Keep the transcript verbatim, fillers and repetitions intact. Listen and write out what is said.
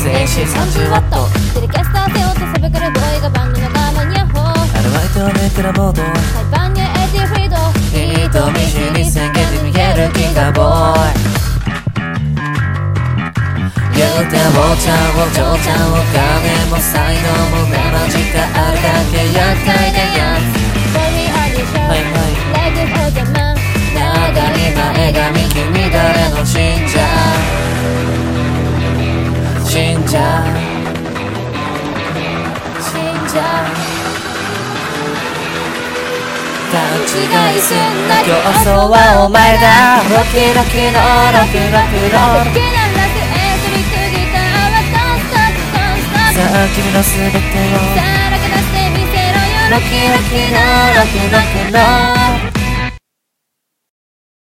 エーシーさんじゅうワットテレキャスター背負ってサブクルボーイがバンドのガーマンヤッホーアルバイトはネクラボードハイパンニューエイティフリード人見知り宣言で逃げるギガボーイ言うてもちゃんを嬢ちゃんを金も才能も目マジがあるだけ厄介なやつ Boy we are the show はいはい Like it all the man 長い前髪君誰の信者信者信者勘違いすんな競争はお前だロキロキのロキロキの好きなラスエスリックギターはドンストップドンストップさあ君の全てをさらけ出してみせろよロキロキのロキロキの